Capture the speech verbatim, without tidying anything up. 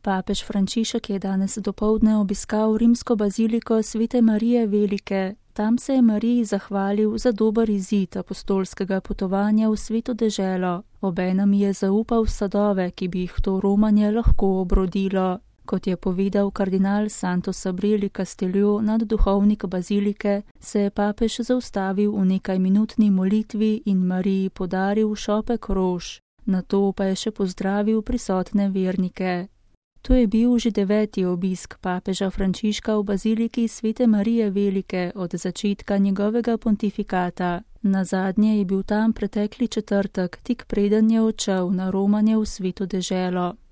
Papež Frančišek je danes dopoldne obiskal rimsko baziliko Svete Marije Velike. Tam se je Mariji zahvalil za dober izid apostolskega potovanja v Sveto deželo. Obenem je zaupal sadove, ki bi jih to romanje lahko obrodilo. Kot je povedal kardinal Santo Sabrieli Castello, nadduhovnik bazilike, se je papež zaustavil v nekajminutni molitvi in Mariji podaril šopek rož. Nato pa je še pozdravil prisotne vernike. To je bil že deveti obisk papeža Frančiška v baziliki Svete Marije Velike od začetka njegovega pontifikata. Nazadnje je bil tam pretekli četrtek, tik preden je odšel na romanje v Sveto deželo.